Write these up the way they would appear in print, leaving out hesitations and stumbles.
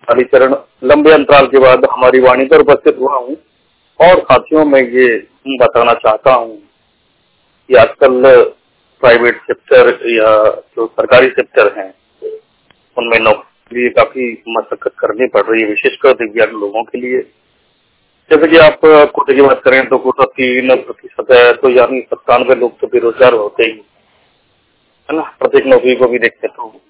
हरिचरण लंबे अंतराल के बाद हमारी वाणी पर उपस्थित हुआ हूँ। और साथियों, मैं ये बताना चाहता हूँ कि आजकल प्राइवेट सेक्टर या जो सरकारी सेक्टर हैं उनमें नौकरी लिए काफी मशक्कत करनी पड़ रही है, विशेषकर दिव्यांग लोगों के लिए। जैसे कि आप कोटे की बात करें तो कोटा 3% है, तो यानी 97 लोग तो बेरोजगार होते ही है ना। प्रत्येक नौकरी को भी देखते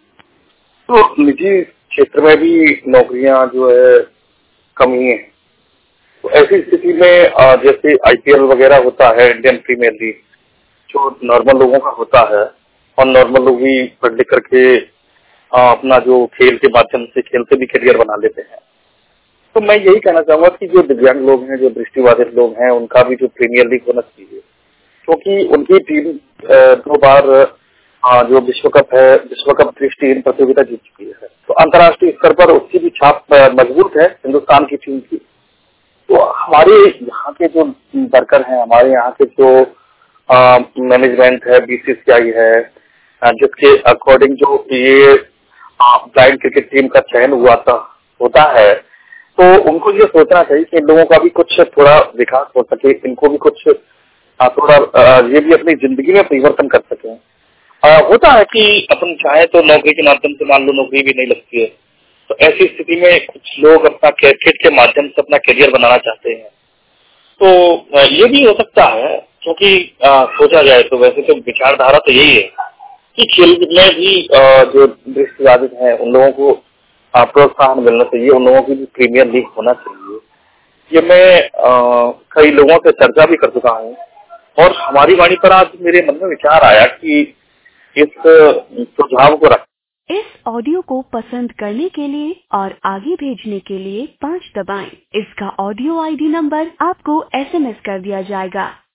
तो निजी क्षेत्र में भी नौकरियां जो है कमी है। तो ऐसी स्थिति में जैसे आईपीएल वगैरह होता है, इंडियन प्रीमियर लीग, जो नॉर्मल लोगों का होता है और नॉर्मल लोग भी पढ़ लिख करके अपना जो खेल के माध्यम से खेल से भी करियर बना लेते हैं। तो मैं यही कहना चाहूंगा कि जो दिव्यांग लोग हैं, जो दृष्टिबाधित लोग हैं, उनका भी जो प्रीमियर लीग होना चाहिए, क्योंकि उनकी टीम 2 बार जो विश्व कप है, विश्व कप दृष्टिहीन प्रतियोगिता जीत चुकी है। तो अंतर्राष्ट्रीय स्तर पर उसकी भी छाप मजबूत है हिंदुस्तान की टीम की। तो हमारे यहाँ के जो वर्कर हैं, हमारे यहाँ के जो मैनेजमेंट है, बीसीसीआई है, जिसके अकॉर्डिंग जो ये ब्लाइंड क्रिकेट टीम का चयन होता है, तो उनको ये सोचना चाहिए कि इन लोगों का भी कुछ थोड़ा विकास हो सके, इनको भी कुछ थोड़ा ये भी अपनी जिंदगी में परिवर्तन कर सके। होता है कि अपन चाहे तो नौकरी के माध्यम से मान लो नौकरी भी नहीं लगती है, तो ऐसी स्थिति में कुछ लोग अपना क्रिकेट के माध्यम से अपना करियर बनाना चाहते हैं। तो ये भी हो सकता है, क्योंकि सोचा जाए तो वैसे तो विचारधारा तो यही है कि खेल में भी जो दृष्टिबाधित हैं उन लोगों को प्रोत्साहन मिलना चाहिए, उन लोगों की भी प्रीमियर लीग होना चाहिए। ये मैं कई लोगों से चर्चा भी कर चुका हूँ और हमारी वाणी पर आज मेरे मन में विचार आया कि इस सुझाव को रख। इस ऑडियो को पसंद करने के लिए और आगे भेजने के लिए 5 दबाएं। इसका ऑडियो आईडी नंबर आपको एसएमएस कर दिया जाएगा।